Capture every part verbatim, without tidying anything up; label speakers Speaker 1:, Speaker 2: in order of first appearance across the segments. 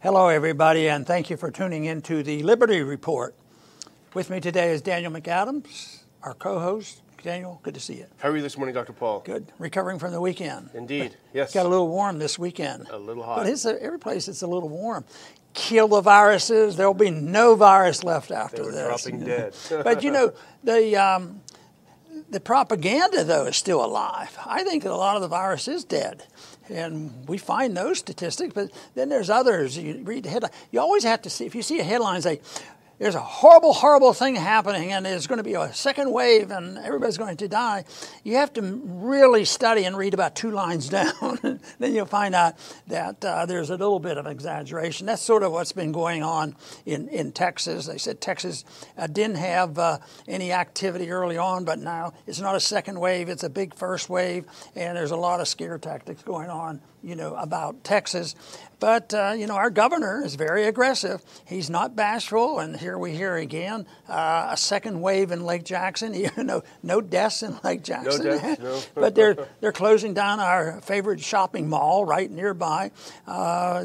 Speaker 1: Hello, everybody, and thank you for tuning in to the Liberty Report. With me today is Daniel McAdams, our co-host. Daniel, good to see you.
Speaker 2: How are you this morning, Doctor Paul?
Speaker 1: Good. Recovering from the weekend.
Speaker 2: Indeed,
Speaker 1: but
Speaker 2: yes.
Speaker 1: Got a little warm this weekend.
Speaker 2: A little hot.
Speaker 1: But it's a, every place it's a little warm. Kill the viruses. There will be no virus left after
Speaker 2: they were
Speaker 1: this.
Speaker 2: dropping dead.
Speaker 1: But, you know, the... Um, The propaganda, though, is still alive. I think that a lot of the virus is dead. And we find those statistics, but then there's others. You read the headline. You always have to see, if you see a headline say, there's a horrible, horrible thing happening and there's going to be a second wave and everybody's going to die, you have to really study and read about two lines down. Then you'll find out that uh, there's a little bit of exaggeration. That's sort of what's been going on in, in Texas. They said Texas uh, didn't have uh, any activity early on, but now it's not a second wave, it's a big first wave, and there's a lot of scare tactics going on, you know, about Texas. But, uh, you know, our governor is very aggressive. He's not bashful, and here we hear again uh, a second wave in Lake Jackson. You know, no deaths in Lake Jackson.
Speaker 2: No deaths, no.
Speaker 1: But they're they're closing down our favorite shopping mall right nearby uh,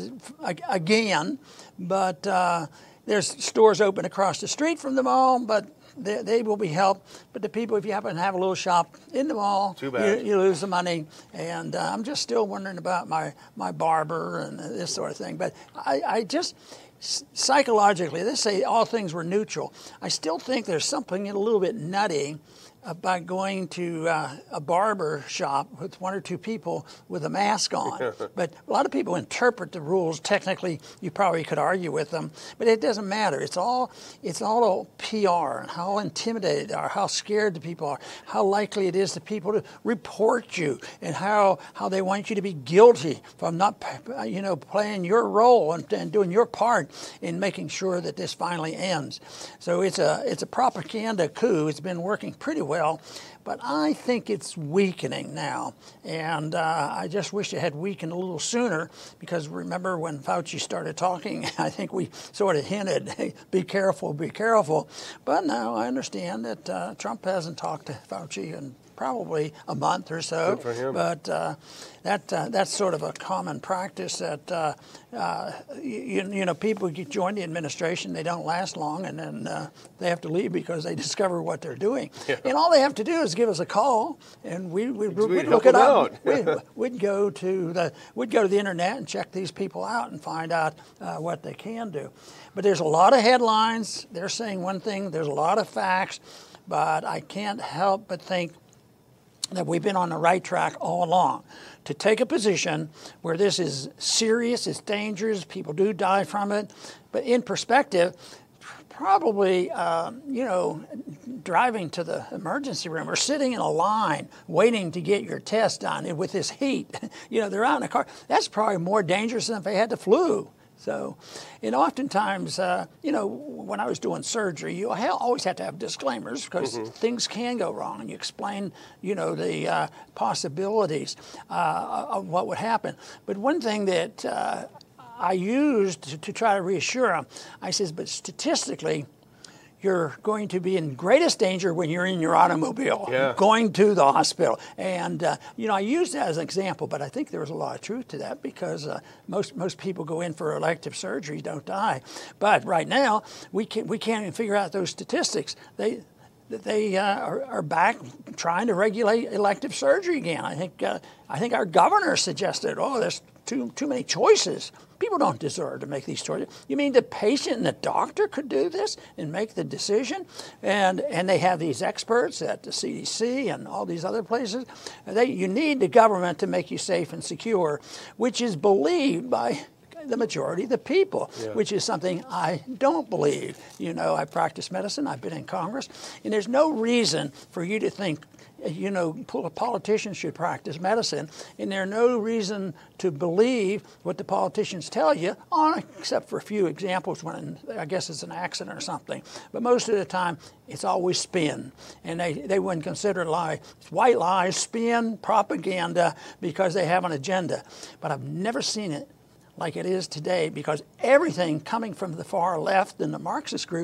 Speaker 1: again. But uh, there's stores open across the street from the mall, but They, they will be helped, but the people, if you happen to have a little shop in the mall,
Speaker 2: Too bad.
Speaker 1: You, you lose the money. And uh, I'm just still wondering about my, my barber and this sort of thing. But I, I just, psychologically, they say all things were neutral. I still think there's something a little bit nutty about going to uh, a barber shop with one or two people with a mask on. But a lot of people interpret the rules. Technically, you probably could argue with them, but it doesn't matter. It's all it's all P R and how intimidated they are, how scared the people are, how likely it is to people to report you, and how, how they want you to be guilty from not, you know, playing your role and, and doing your part in making sure that this finally ends. So it's a it's a propaganda coup. It's been working pretty well. Well, but I think it's weakening now, and uh, I just wish it had weakened a little sooner, because remember when Fauci started talking, I think we sort of hinted, hey, be careful, be careful. But now I understand that uh, Trump hasn't talked to Fauci in probably a month or so.
Speaker 2: Good for him.
Speaker 1: But uh, that uh, that's sort of a common practice that uh, uh, you, you know people join the administration, they don't last long, and then uh, they have to leave because they discover what they're doing.
Speaker 2: Yeah.
Speaker 1: And all they have to do is give us a call, and we we
Speaker 2: We'd
Speaker 1: we'd
Speaker 2: help
Speaker 1: look it
Speaker 2: them
Speaker 1: up.
Speaker 2: out.
Speaker 1: we'd, we'd go to the we'd go to the internet and check these people out and find out uh, what they can do. But there's a lot of headlines. They're saying one thing. There's a lot of facts, but I can't help but think that we've been on the right track all along to take a position where this is serious, it's dangerous, people do die from it. But in perspective, probably, uh, you know, driving to the emergency room or sitting in a line waiting to get your test done with this heat, you know, they're out in a car, that's probably more dangerous than if they had the flu. So, and oftentimes, uh, you know, when I was doing surgery, you always have to have disclaimers because mm-hmm. things can go wrong, and you explain, you know, the uh, possibilities uh, of what would happen. But one thing that uh, I used to, to try to reassure them, I says, but statistically, you're going to be in greatest danger when you're in your automobile,
Speaker 2: yeah.
Speaker 1: going to the hospital. And, uh, you know, I used that as an example, but I think there was a lot of truth to that, because uh, most most people go in for elective surgery, don't die. But right now, we can't, we can't even figure out those statistics. They they uh, are, are back trying to regulate elective surgery again. I think uh, I think our governor suggested, oh, there's too too many choices. People don't deserve to make these choices. You mean the patient and the doctor could do this and make the decision? And and they have these experts at the C D C and all these other places. They, you need the government to make you safe and secure, which is believed by the majority of the people, yeah. which is something I don't believe. You know, I practice medicine, I've been in Congress, and there's no reason for you to think, you know, politicians should practice medicine, and there's no reason to believe what the politicians tell you, on except for a few examples when I guess it's an accident or something. But most of the time, it's always spin, and they, they wouldn't consider it lie. It's white lies, spin, propaganda, because they have an agenda. But I've never seen it like it is today, because everything coming from the far left and the Marxist group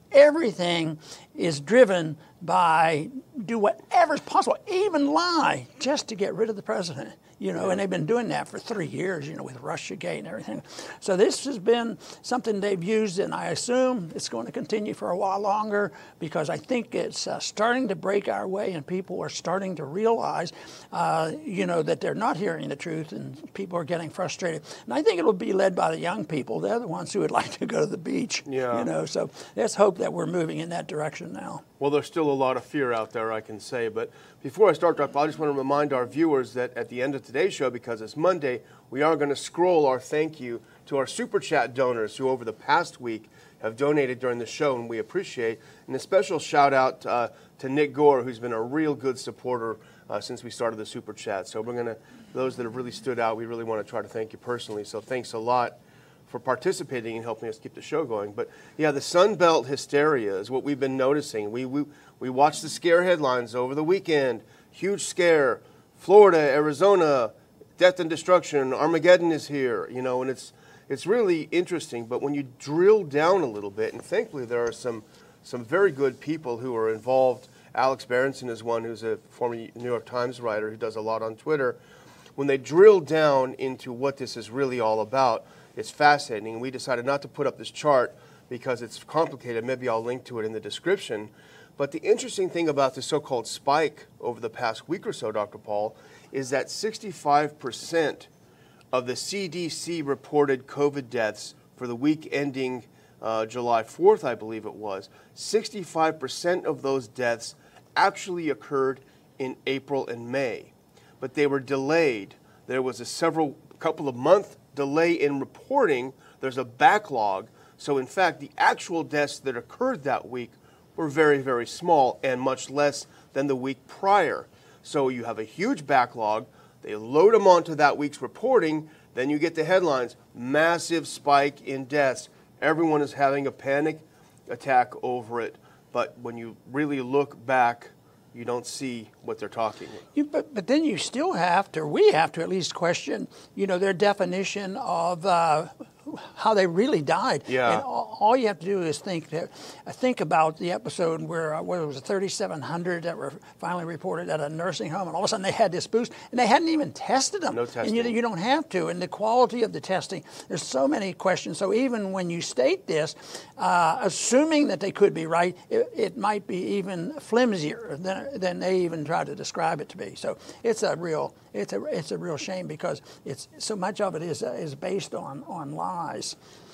Speaker 1: everything is driven by do whatever's possible, even lie, just to get rid of the president. You know, and they've been doing that for three years, you know, with Russiagate and everything. So this has been something they've used, and I assume it's going to continue for a while longer, because I think it's uh, starting to break our way, and people are starting to realize, uh, you know, that they're not hearing the truth, and people are getting frustrated. And I think it'll be led by the young people. They're the ones who would like to go to the beach.
Speaker 2: Yeah.
Speaker 1: You know, so let's hope that we're moving in that direction now.
Speaker 2: Well, there's still a lot of fear out there, I can say. But before I start, Doctor Paul, I just want to remind our viewers that at the end of today's show, because it's Monday, we are going to scroll our thank you to our Super Chat donors who over the past week have donated during the show, and we appreciate. And a special shout out uh, to Nick Gore, who's been a real good supporter uh, since we started the Super Chat. So we're going to, those that have really stood out, we really want to try to thank you personally. So thanks a lot for participating and helping us keep the show going. But yeah, the Sun Belt hysteria is what we've been noticing. We, we, we watched the scare headlines over the weekend. Huge scare. Florida, Arizona, death and destruction. Armageddon is here, you know, and it's it's really interesting. But when you drill down a little bit, and thankfully there are some some very good people who are involved. Alex Berenson is one who's a former New York Times writer who does a lot on Twitter. When they drill down into what this is really all about, it's fascinating. We decided not to put up this chart because it's complicated. Maybe I'll link to it in the description. But the interesting thing about the so-called spike over the past week or so, Doctor Paul, is that sixty-five percent of the C D C reported COVID deaths for the week ending uh, July fourth, I believe it was, sixty-five percent of those deaths actually occurred in April and May. But they were delayed. There was a several couple of month delay in reporting. There's a backlog. So in fact, the actual deaths that occurred that week were very, very small and much less than the week prior. So you have a huge backlog. They load them onto that week's reporting. Then you get the headlines, massive spike in deaths. Everyone is having a panic attack over it. But when you really look back, you don't see what they're talking about.
Speaker 1: You, but, but then you still have to, or we have to at least question, you know, their definition of uh, how they really died.
Speaker 2: Yeah.
Speaker 1: And all, all you have to do is think that, uh, think about the episode where, uh, where it was thirty-seven hundred that were finally reported at a nursing home, and all of a sudden they had this boost, and they hadn't even tested them.
Speaker 2: No testing.
Speaker 1: And you, you don't have to. And the quality of the testing, there's so many questions. So even when you state this, uh, assuming that they could be right, it, it might be even flimsier than, than they even try to describe it to be. So it's a real, it's a, it's a real shame, because it's so much of it is uh, is based on on lies.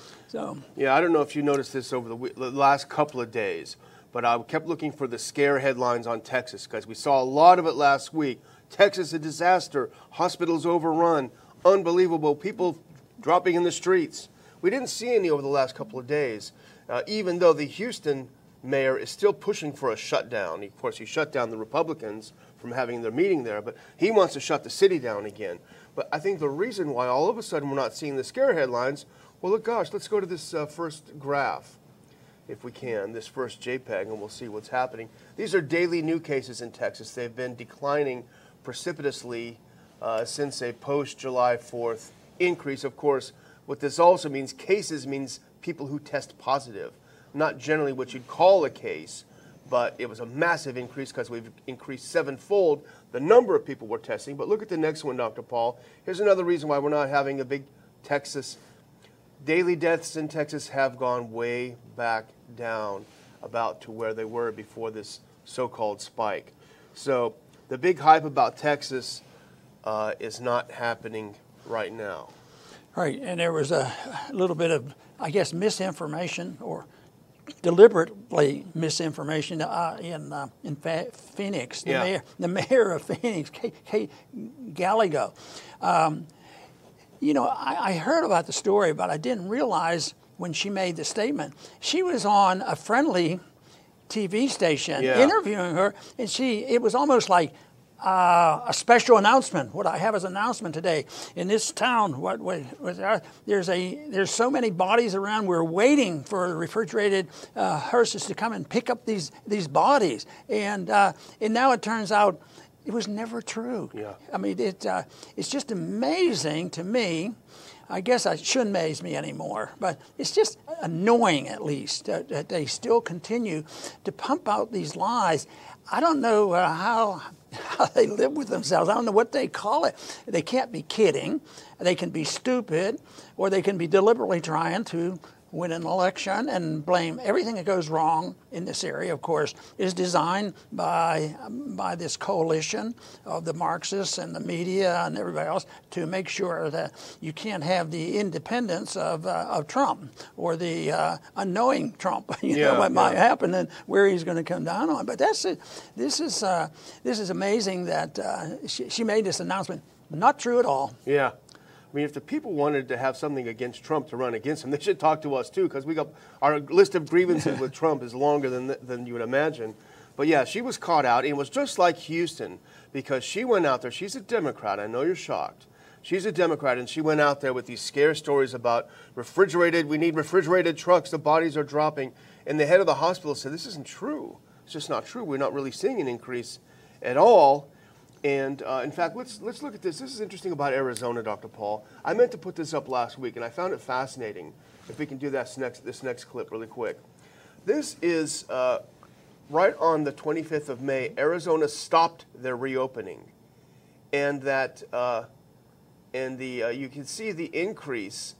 Speaker 1: So
Speaker 2: yeah, I don't know if you noticed this over the, week, the last couple of days, but I kept looking for the scare headlines on Texas, because we saw a lot of it last week. Texas, a disaster. Hospitals overrun. Unbelievable. People dropping in the streets. We didn't see any over the last couple of days, uh, even though the Houston mayor is still pushing for a shutdown. Of course, he shut down the Republicans from having their meeting there, but he wants to shut the city down again. But I think the reason why all of a sudden we're not seeing the scare headlines, well, look, gosh, let's go to this uh, first graph, if we can, this first JPEG, and we'll see what's happening. These are daily new cases in Texas. They've been declining precipitously uh, since a post-July fourth increase. Of course, what this also means, cases means people who test positive. Not generally what you'd call a case, but it was a massive increase because we've increased sevenfold the number of people we're testing. But look at the next one, Doctor Paul. Here's another reason why we're not having a big Texas. Daily deaths in Texas have gone way back down about to where they were before this so-called spike. So the big hype about Texas uh, is not happening right now.
Speaker 1: right, and there was a little bit of, I guess, misinformation or deliberately misinformation uh, in uh, in Fa- Phoenix. The
Speaker 2: Yeah.
Speaker 1: mayor, the mayor of Phoenix, Kate, Kate Gallego. Um, you know, I, I heard about the story, but I didn't realize when she made the statement. She was on a friendly T V station
Speaker 2: Yeah.
Speaker 1: interviewing her, and she it was almost like uh, a special announcement. What I have as an announcement today in this town. What, what, what uh, there's a there's so many bodies around. We're waiting for the refrigerated uh, hearses to come and pick up these these bodies, and uh, and now it turns out it was never true.
Speaker 2: Yeah.
Speaker 1: I mean, it uh, it's just amazing to me I guess it shouldn't amaze me anymore, but it's just annoying at least that, that they still continue to pump out these lies. I don't know uh, how, how they live with themselves. I don't know what they call it. They can't be kidding. They can be stupid, or they can be deliberately trying to win an election and blame everything that goes wrong in this area, of course, is designed by, um, by this coalition of the Marxists and the media and everybody else to make sure that you can't have the independence of, uh, of Trump or the uh, unknowing Trump, you
Speaker 2: yeah,
Speaker 1: know, what
Speaker 2: yeah.
Speaker 1: might happen and where he's going to come down on. But that's it. This is, uh, this is amazing that uh, she, she made this announcement. Not true at all.
Speaker 2: Yeah. I mean, if the people wanted to have something against Trump to run against him, they should talk to us too, because we got our list of grievances with Trump is longer than than you would imagine. But yeah, she was caught out. It was just like Houston, because she went out there. She's a Democrat. I know you're shocked. She's a Democrat, and she went out there with these scare stories about refrigerated. We need refrigerated trucks. The bodies are dropping. And the head of the hospital said, "This isn't true. It's just not true. We're not really seeing an increase at all." And uh, in fact, let's let's look at this. This is interesting about Arizona, Doctor Paul. I meant to put this up last week, and I found it fascinating. If we can do that next this next clip really quick. This is uh, right on the twenty-fifth of May. Arizona stopped their reopening, and that uh, and the uh, you can see the increase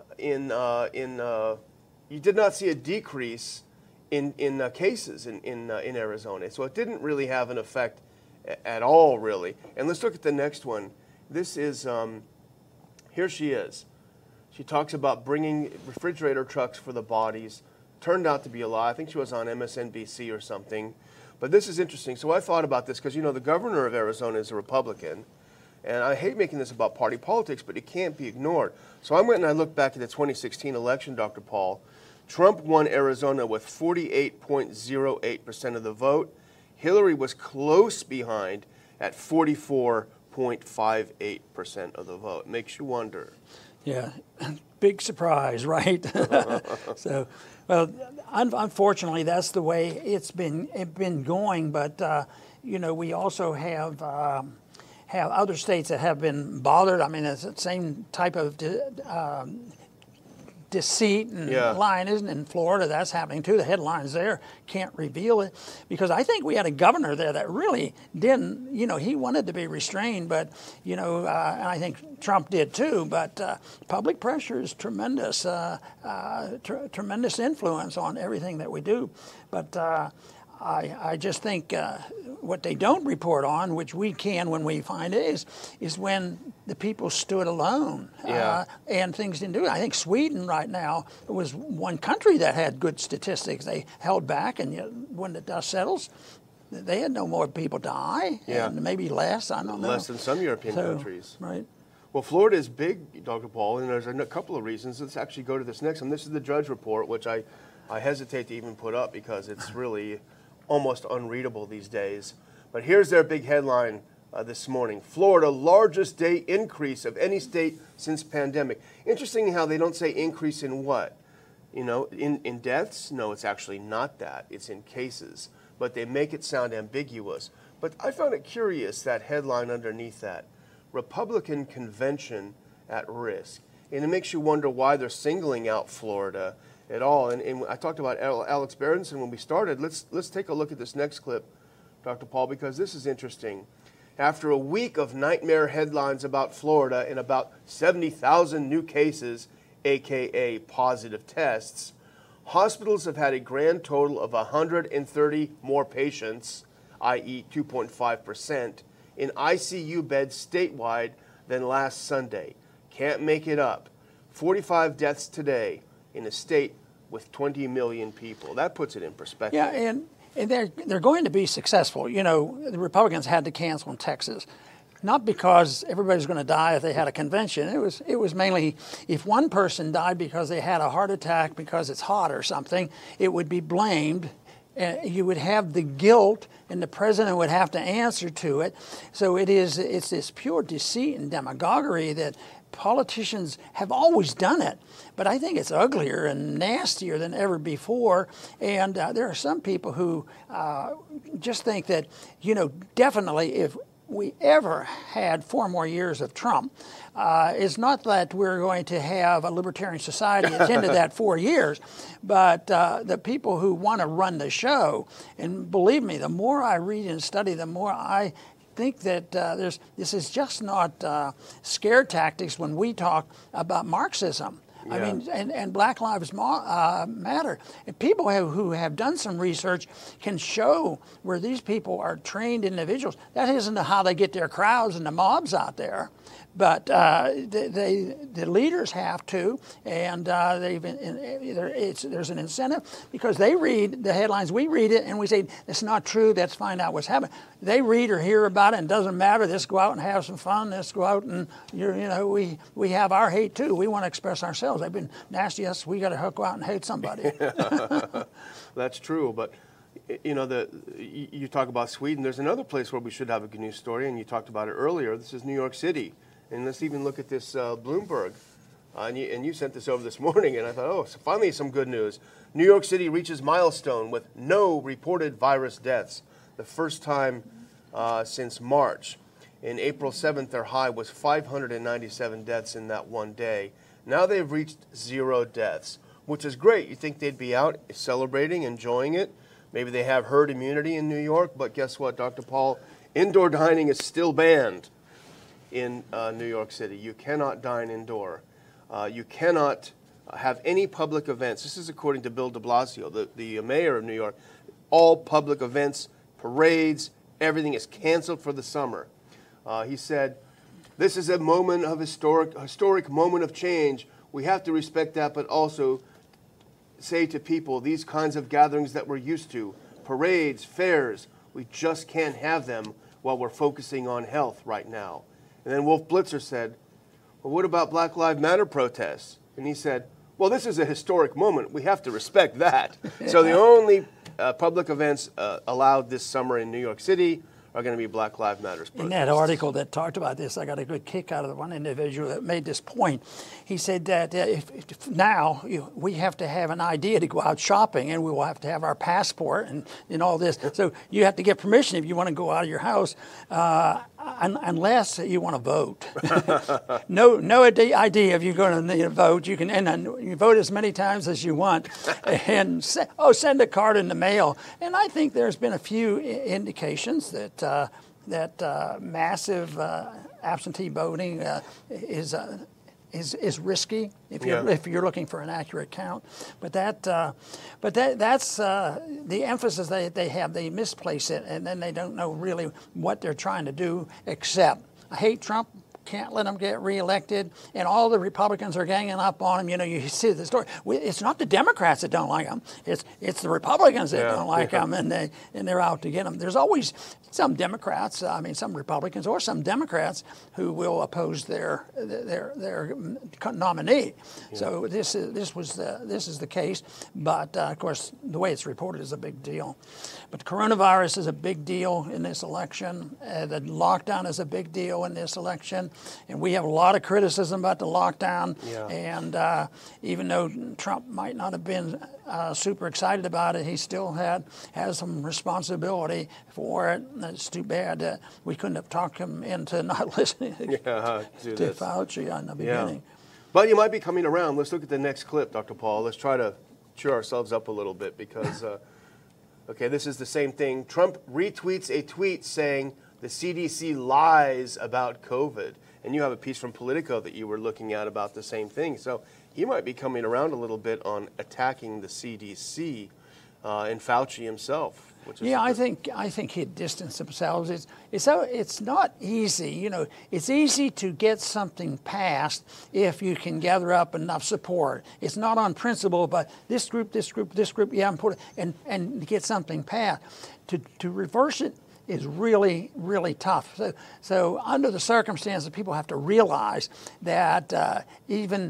Speaker 2: in uh, in uh, you did not see a decrease in in uh, cases in in uh, in Arizona. So it didn't really have an effect at all, really. And let's look at the next one. This is, um, here she is. She talks about bringing refrigerator trucks for the bodies. Turned out to be a lie. I think she was on M S N B C or something. But this is interesting. So I thought about this because, you know, the governor of Arizona is a Republican. And I hate making this about party politics, but it can't be ignored. So I went and I looked back at the twenty sixteen election, Doctor Paul. Trump won Arizona with forty-eight point zero eight percent of the vote. Hillary was close behind at forty-four point five eight percent of the vote. Makes you wonder.
Speaker 1: Yeah, big surprise, right? So, well, un- unfortunately, that's the way it's been it been going. But uh, you know, we also have um, have other states that have been bothered. I mean, it's the same type of de- um, deceit and
Speaker 2: yeah.
Speaker 1: lying, isn't it? In Florida, that's happening too. The headlines there can't reveal it, because I think we had a governor there that really didn't, you know, he wanted to be restrained, but, you know, uh, and I think Trump did too, but uh, public pressure is tremendous, uh, uh, tr- tremendous influence on everything that we do. But uh, I, I just think uh, what they don't report on, which we can when we find it, is, is when the people stood alone
Speaker 2: yeah.
Speaker 1: uh, and things didn't do it. I think Sweden right now was one country that had good statistics. They held back, and yet when the dust settles, they had no more people die,
Speaker 2: yeah.
Speaker 1: and maybe less, I don't know.
Speaker 2: Less than some European
Speaker 1: so,
Speaker 2: countries.
Speaker 1: Right.
Speaker 2: Well, Florida is big, Doctor Paul, and there's a couple of reasons. Let's actually go to this next one. This is the Drudge Report, which I, I hesitate to even put up because it's really almost unreadable these days. But here's their big headline uh, this morning. Florida, largest day increase of any state since pandemic. Interesting how they don't say increase in what? You know, in, in deaths? No, it's actually not that. It's in cases. But they make it sound ambiguous. But I found it curious, that headline underneath that. Republican convention at risk. And it makes you wonder why they're singling out Florida at all. And, and I talked about Alex Berenson when we started. Let's, let's take a look at this next clip, Doctor Paul, because this is interesting. After a week of nightmare headlines about Florida and about seventy thousand new cases, A K A positive tests, hospitals have had a grand total of one hundred thirty more patients, that is two point five percent, in I C U beds statewide than last Sunday. Can't make it up. forty-five deaths today in a state with twenty million people. That puts it in perspective.
Speaker 1: Yeah, and, and they're, they're going to be successful. You know, the Republicans had to cancel in Texas, not because everybody's going to die if they had a convention. It was, it was mainly if one person died because they had a heart attack because it's hot or something, it would be blamed. Uh, you would have the guilt, and the president would have to answer to it. So it is, it's this pure deceit and demagoguery that politicians have always done it, but I think it's uglier and nastier than ever before. And uh, there are some people who uh, just think that, you know, definitely if we ever had four more years of Trump, uh, is not that we're going to have a libertarian society at the end of that four years, but uh, the people who want to run the show, and believe me, the more I read and study, the more I think that uh, there's this is just not uh, scare tactics when we talk about Marxism. Yeah. I mean, and, and Black Lives uh, Matter. And people have, who have done some research can show where these people are trained individuals. That isn't how they get their crowds and the mobs out there. But uh, they, they, the leaders have to, and uh, they've been, it's, there's an incentive because they read the headlines. We read it and we say, it's not true, let's find out what's happening. They read or hear about it and it doesn't matter. Let's go out and have some fun. Let's go out and, you're, you know, we, we have our hate too. We want to express ourselves. They've been nasty us. We got to go out and hate somebody.
Speaker 2: That's true, but you know, the you talk about Sweden. There's another place where we should have a good news story, and you talked about it earlier. This is New York City. And let's even look at this uh, Bloomberg. Uh, and, you, and you sent this over this morning, and I thought, oh, so finally some good news. New York City reaches milestone with no reported virus deaths, the first time uh, since March. In April seventh, their high was five hundred ninety-seven deaths in that one day. Now they've reached zero deaths, which is great. You think they'd be out celebrating, enjoying it. Maybe they have herd immunity in New York, but guess what, Doctor Paul? Indoor dining is still banned in uh, New York City. You cannot dine indoor. Uh, you cannot have any public events. This is according to Bill de Blasio, the, the mayor of New York. All public events, parades, everything is canceled for the summer. Uh, he said, this is a moment of historic, historic moment of change. We have to respect that, but also say to people, these kinds of gatherings that we're used to, parades, fairs, we just can't have them while we're focusing on health right now. And then Wolf Blitzer said, well, what about Black Lives Matter protests? And he said, well, this is a historic moment. We have to respect that. So the only uh, public events uh, allowed this summer in New York City are going to be Black Lives Matter protests.
Speaker 1: In that article that talked about this, I got a good kick out of the one individual that made this point. He said that uh, if, if now you, we have to have an idea to go out shopping, and we will have to have our passport and, and all this. So you have to get permission if you want to go out of your house, uh, un unless you want to vote. no, no idea if you're going to vote. You can and, and you vote as many times as you want, and se oh, send a card in the mail. And I think there's been a few indications that. Uh, that uh, massive uh, absentee voting uh, is, uh, is is risky if you're yeah. if you're looking for an accurate count. But that uh, but that that's uh, the emphasis they they have. They misplace it, and then they don't know really what they're trying to do. Except I hate Trump. Can't let him get reelected, and all the Republicans are ganging up on him. You know, you see the story. It's not the Democrats that don't like him; it's it's the Republicans that yeah, don't like yeah. him, and they and they're out to get him. There's always some Democrats, I mean, some Republicans or some Democrats who will oppose their their their nominee. Yeah. So this is this was the this is the case, but uh, of course the way it's reported is a big deal. But coronavirus is a big deal in this election. Uh, the lockdown is a big deal in this election. And we have a lot of criticism about the lockdown. Yeah. And uh, even though Trump might not have been uh, super excited about it, he still had has some responsibility for it. And it's too bad that we couldn't have talked him into not listening
Speaker 2: yeah,
Speaker 1: to this. Fauci in the beginning.
Speaker 2: Yeah. But you might be coming around. Let's look at the next clip, Doctor Paul. Let's try to cheer ourselves up a little bit because, uh, okay, this is the same thing. Trump retweets a tweet saying the C D C lies about COVID. And you have a piece from Politico that you were looking at about the same thing. So he might be coming around a little bit on attacking the C D C uh, and Fauci himself. Which is
Speaker 1: yeah, I think I think he'd distance themselves. It's it's so it's not easy, you know. It's easy to get something passed if you can gather up enough support. It's not on principle, but this group, this group, this group, yeah, important, and and get something passed. To to reverse it is really, really tough. So, so under the circumstances, people have to realize that uh, even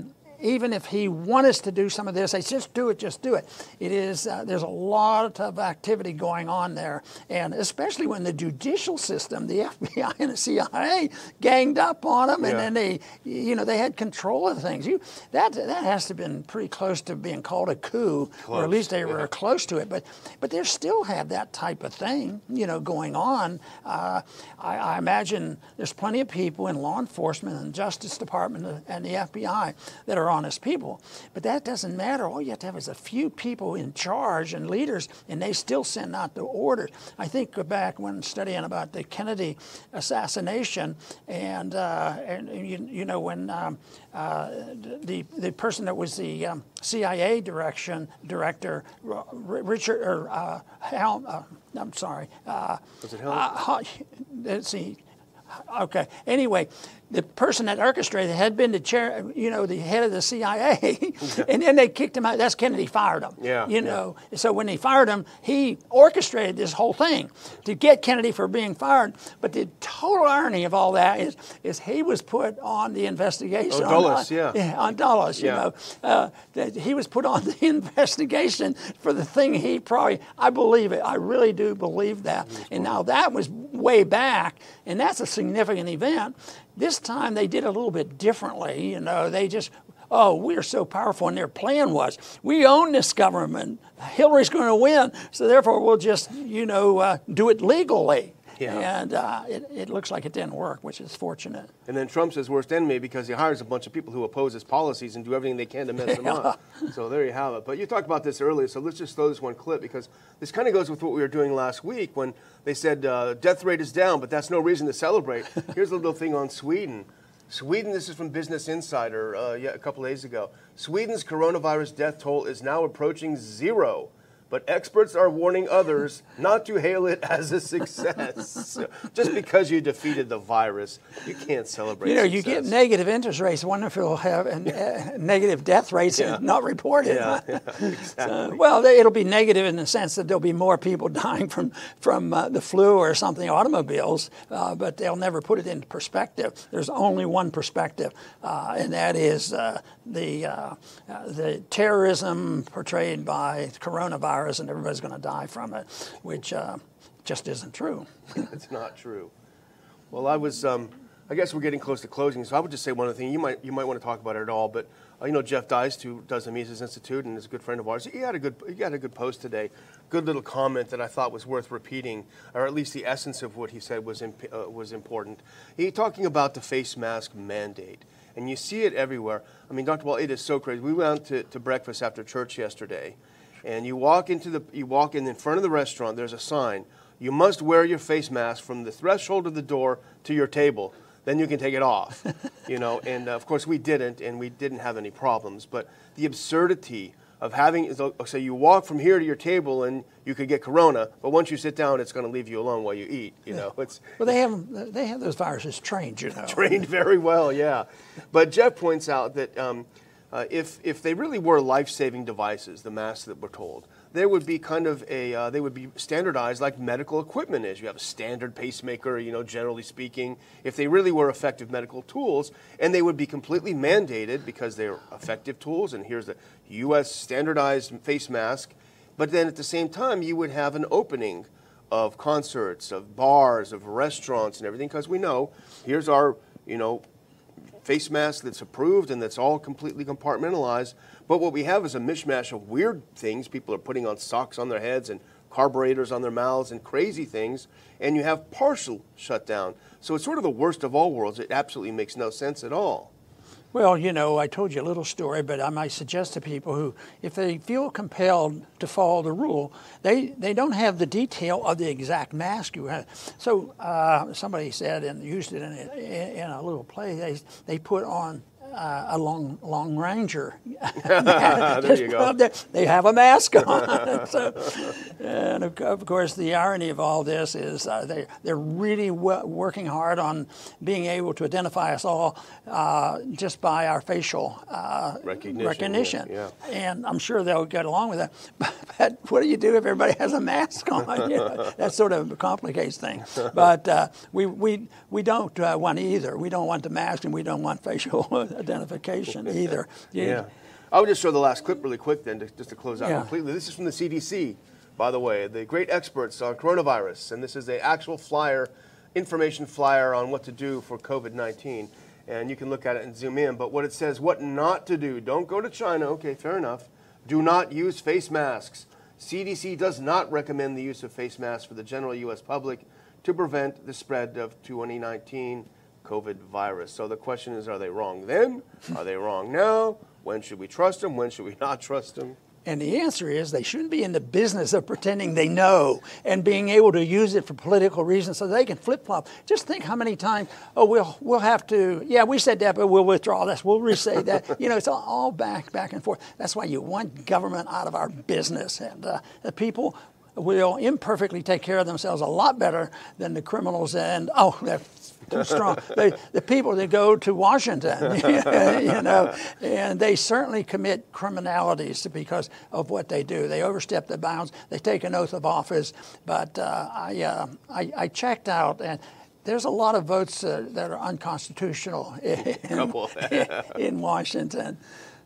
Speaker 1: even if he wanted us to do some of this, they just do it, just do it. It is, uh, there's a lot of activity going on there. And especially when the judicial system, the F B I and the C I A ganged up on them, and
Speaker 2: Yeah.
Speaker 1: then they, you know, they had control of things. You, that, that has to have been pretty close to being called a coup,
Speaker 2: Close,
Speaker 1: or at least they were
Speaker 2: yeah.
Speaker 1: close to it. But, but they still have that type of thing, you know, going on. Uh, I, I imagine there's plenty of people in law enforcement and Justice Department and the F B I that are honest people. But that doesn't matter. All you have to have is a few people in charge and leaders, and they still send out the orders. I think back when studying about the Kennedy assassination, and, uh, and you, you know, when um, uh, the, the person that was the um, C I A direction, director, R- Richard, or uh, Helm, uh, I'm sorry. Uh,
Speaker 2: Was it Helm?
Speaker 1: Uh, let's see. Okay. Anyway, the person that orchestrated had been the chair, you know, the head of the C I A, and then they kicked him out. That's Kennedy fired him.
Speaker 2: Yeah.
Speaker 1: You know, yeah. So when they fired him, he orchestrated this whole thing to get Kennedy for being fired. But the total irony of all that is, is he was put on the investigation.
Speaker 2: Oh, Dulles,
Speaker 1: on,
Speaker 2: yeah.
Speaker 1: yeah. On Dulles, you
Speaker 2: Yeah.
Speaker 1: know, uh, that he was put on the investigation for the thing he probably. I believe it. I really do believe that. And now that was way back, and that's a significant event. This time they did a little bit differently. You know, they just, oh, we're so powerful. And their plan was, we own this government. Hillary's going to win, so therefore we'll just, you know, uh, do it legally.
Speaker 2: Yeah.
Speaker 1: And uh, it, it looks like it didn't work, which is fortunate.
Speaker 2: And then Trump's his worst enemy because he hires a bunch of people who oppose his policies and do everything they can to mess him up. So there you have it. But you talked about this earlier, so let's just throw this one clip because this kind of goes with what we were doing last week when they said uh, death rate is down, but that's no reason to celebrate. Here's a little thing on Sweden. Sweden, this is from Business Insider uh, yeah, a couple days ago. Sweden's coronavirus death toll is now approaching zero. But experts are warning others not to hail it as a success. So just because you defeated the virus, you can't celebrate
Speaker 1: You know,
Speaker 2: success.
Speaker 1: you get negative interest rates. I wonder if it'll have an, uh, negative death rates
Speaker 2: Yeah.
Speaker 1: and not reported.
Speaker 2: Yeah, yeah, exactly.
Speaker 1: Uh, well, they, it'll be negative in the sense that there'll be more people dying from from uh, the flu or something, automobiles, uh, but they'll never put it into perspective. There's only one perspective, uh, and that is uh, the uh, uh, the terrorism portrayed by coronavirus, and everybody's going to die from it, which uh, just isn't true.
Speaker 2: It's not true. Well, I was, um, I guess we're getting close to closing, so I would just say one other thing. You might, you might want to talk about it at all, but uh, you know, Jeff Deist, who does the Mises Institute and is a good friend of ours, he had a good, he had a good post today, good little comment that I thought was worth repeating, or at least the essence of what he said was imp- uh, was important. He talking about the face mask mandate, and you see it everywhere. I mean, Doctor Wall, it is so crazy. We went to, to breakfast after church yesterday. And you walk into the, you walk in in front of the restaurant. There's a sign: you must wear your face mask from the threshold of the door to your table. Then you can take it off. You know, and uh, of course we didn't, and we didn't have any problems. But the absurdity of having, so you walk from here to your table, and you could get corona, but once you sit down, it's going to leave you alone while you eat. You know, it's
Speaker 1: Well, they have they have those viruses trained, you know.
Speaker 2: trained very well, yeah. But Jeff points out that. Um, Uh, if if they really were life-saving devices, the masks that we're told, there would be kind of a uh, they would be standardized like medical equipment is. You have a standard pacemaker, you know, generally speaking. If they really were effective medical tools, and they would be completely mandated because they're effective tools, and here's the U S standardized face mask, but then at the same time you would have an opening of concerts, of bars, of restaurants, and everything, because we know here's our you know. face mask that's approved and that's all completely compartmentalized. But what we have is a mishmash of weird things. People are putting on socks on their heads and carburetors on their mouths and crazy things. And you have partial shutdown. So it's sort of the worst of all worlds. It absolutely makes no sense at all.
Speaker 1: Well, you know, I told you a little story, but I might suggest to people who, if they feel compelled to follow the rule, they, they don't have the detail of the exact mask you have. So uh, somebody said, and used it in a, in a little play, they, they put on uh, a long long ranger.
Speaker 2: There you go.
Speaker 1: They have a mask on. So, And of, of course, the irony of all this is uh, they, they're really w- working hard on being able to identify us all uh, just by our facial uh,
Speaker 2: recognition.
Speaker 1: recognition.
Speaker 2: Yeah, yeah.
Speaker 1: And I'm sure they'll get along with that. But what do you do if everybody has a mask on? You know, that sort of complicates things. But uh, we, we, we don't uh, want either. We don't want the mask and we don't want facial identification either. You,
Speaker 2: yeah. I would just show the last clip really quick then, to, just to close out
Speaker 1: Yeah.
Speaker 2: completely. This is from the C D C, by the way, the great experts on coronavirus. And this is the actual flyer, information flyer on what to do for COVID nineteen. And you can look at it and zoom in. But what it says, what not to do. Don't go to China. Okay, fair enough. Do not use face masks. C D C does not recommend the use of face masks for the general U S public to prevent the spread of twenty nineteen COVID virus. So the question is, are they wrong then? Are they wrong now? When should we trust them? When should we not trust them?
Speaker 1: And the answer is they shouldn't be in the business of pretending they know and being able to use it for political reasons so they can flip-flop. Just think how many times, oh, we'll we'll have to, yeah, we said that, but we'll withdraw this, we'll re-say that. You know, it's all, all back, back and forth. That's why you want government out of our business. And uh, the people will imperfectly take care of themselves a lot better than the criminals. And, oh, that's too strong. They, the people that go to Washington, you know, and they certainly commit criminalities because of what they do. They overstep the bounds. They take an oath of office. But uh, I, uh, I, I checked out, and there's a lot of votes uh, that are unconstitutional in, in Washington.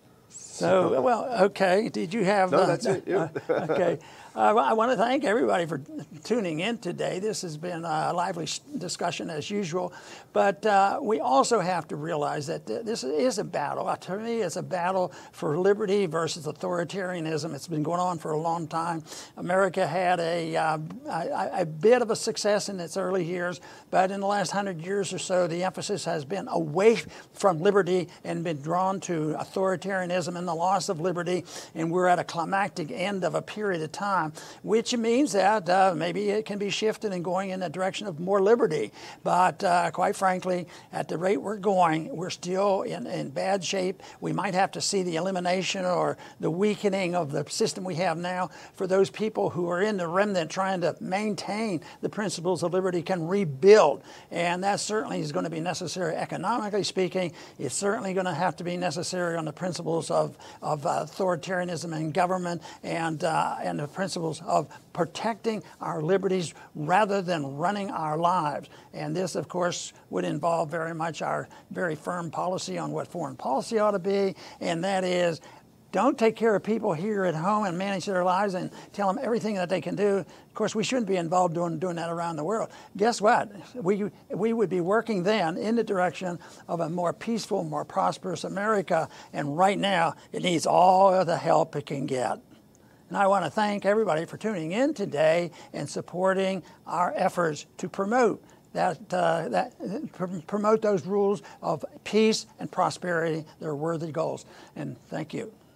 Speaker 1: So, well, okay. Did you have?
Speaker 2: No,
Speaker 1: uh,
Speaker 3: that's it.
Speaker 1: Uh, okay. Uh, I want to thank everybody for tuning in today. This has been a lively discussion as usual, but uh, we also have to realize that th- this is a battle. Uh, to me, it's a battle for liberty versus authoritarianism. It's been going on for a long time. America had a, uh, a, a bit of a success in its early years, but in the last hundred years or so, the emphasis has been away from liberty and been drawn to authoritarianism and the loss of liberty, and we're at a climactic end of a period of time, which means that uh, maybe it can be shifted and going in the direction of more liberty. But uh, quite frankly, at the rate we're going, we're still in, in bad shape. We might have to see the elimination or the weakening of the system we have now. For those people who are in the remnant trying to maintain the principles of liberty can rebuild. And that certainly is going to be necessary economically speaking. It's certainly going to have to be necessary on the principles of, of uh, authoritarianism in government and, uh, and the principles of protecting our liberties rather than running our lives. And this, of course, would involve very much our very firm policy on what foreign policy ought to be, and that is don't take care of people here at home and manage their lives and tell them everything that they can do. Of course, we shouldn't be involved doing, doing that around the world. Guess what? We, we would be working then in the direction of a more peaceful, more prosperous America, and right now it needs all of the help it can get. And I want to thank everybody for tuning in today and supporting our efforts to promote that, uh, that pr- promote those rules of peace and prosperity. They're worthy goals. And thank you.